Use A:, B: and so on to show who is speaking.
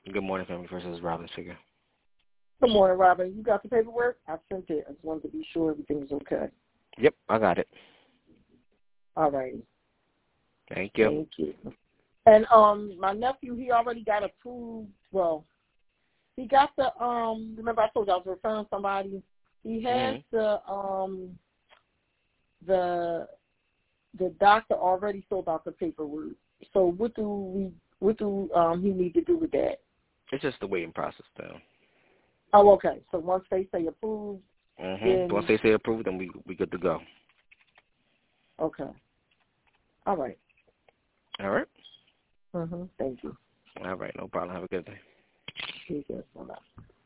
A: Good morning, family. First is Robin Figure.
B: Good morning, Robin. You got the paperwork? I sent it. I just wanted to be sure everything's okay.
A: Yep, I got it.
B: All righty.
A: Thank you.
B: Thank you. And my nephew, he already got approved. Well, he got the remember I told you I was referring somebody. He has the doctor already filled out the paperwork. So what do he need to do with that?
A: It's just the waiting process, though.
B: Oh, okay. So once they say approved, then...
A: Once they say approved, then we good to go.
B: Okay. All right.
A: All right.
B: Thank you.
A: All right, no problem. Have a good day.
B: Take care. Bye-bye.